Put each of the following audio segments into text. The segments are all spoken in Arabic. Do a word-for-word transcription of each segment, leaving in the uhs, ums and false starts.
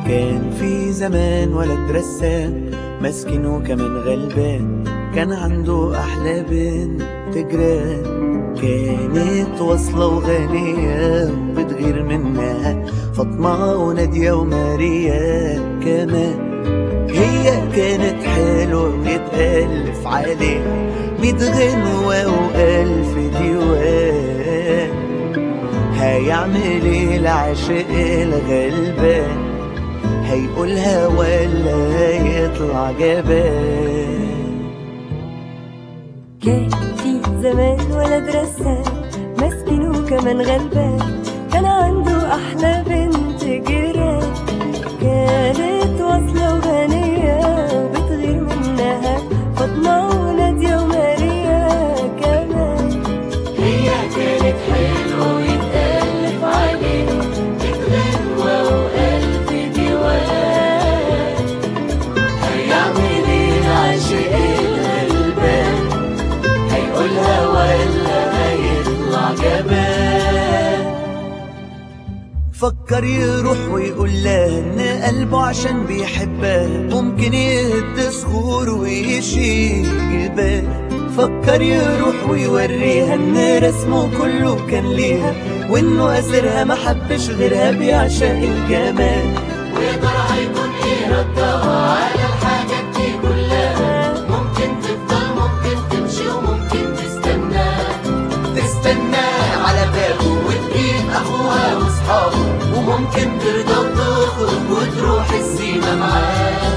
كان في زمان ولد رسام مسكين وكمان غلبان، كان عنده أحلى بنت جيران، كانت واصلة وغنية وبتغير منها فاطمة ونادية وماريا كمان. هي كانت حلوة ويتألف عليها ميت غنوة وألف ديوان. هيعمل ايه العاشق الغلبان؟ هيقولها ولا هيطلع جبان؟ كان في زمان ولد رسام مسكين وكمان غلبان، كان عنده أحلى بنت جيران، كانت واصلة وغنية وبتغير منها فاطمة ونادية وماريا كمان. هي كانت حلوة ويتألف عليها ميت غنوة وألف ديوان. هيعمل ايه العاشق الغلبان؟ هيقولها ولا هيطلع جبان؟ فكر يروح ويقول لها ان قلبه عشان بيحبها ممكن يهد صخور ويشيل جبال. فكر يروح ويوريها ان رسمه كله كان ليها، وانه اسرها ما حبش غيرها بيعشق الجمال. ويا ترى هيكون ايه ردها على الحاجات دي كلها؟ ممكن تفضل ممكن تمشي وممكن تستنى تستنى على بابه وتجيب اخوها واصحابه، وممكن ترضى وتخرج وتروح السيما معاه.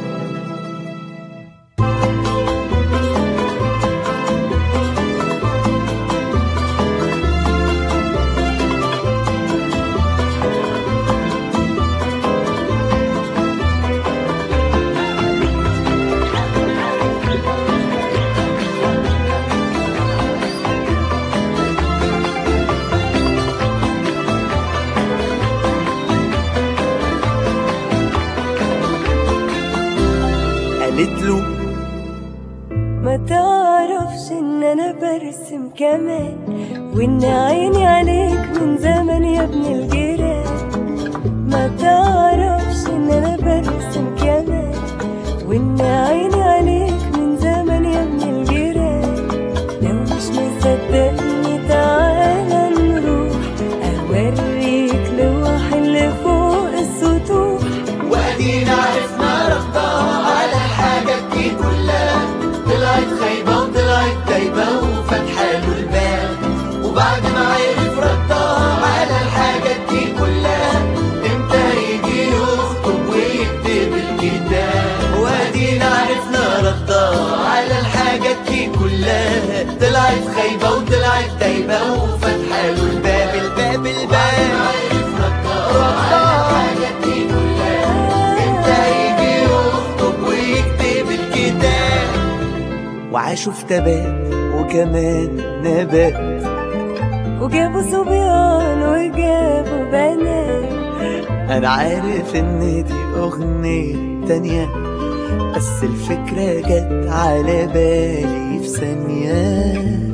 قالت له ما تعرفش ان انا برسم كمان، وان عيني عليك من زمان يا ابن الجيران. ما تعرفش ان انا برسم كمان، وان عيني عليك من زمان يا ابن الجيران. لو مش مصدقني تعالى نروح اوريك لوح اللي فوق السطوح. وادينا عرفنا ردها على الحاجات دي كلها، طلعت خايبة وطلعت دايبة وفتحاله الباب. وبعد ما عرف ردها على الحاجات دي كلها، امتى يجي يخطب ويكتب الكتاب؟ وادينا عرفنا ردها على الحاجات دي كلها، طلعت خايبة وطلعت دايبة وفتحاله الباب الباب الباب. عرف ردها على الحاجات دي كلها، امتى يجي يخطب ويكتب الكتاب؟ وعاشوا في تبات وكمان نبات، وجابوا صبيان وجابوا بنات. انا عارف ان دي اغنية تانية، بس الفكرة جت على بالي في ثانية.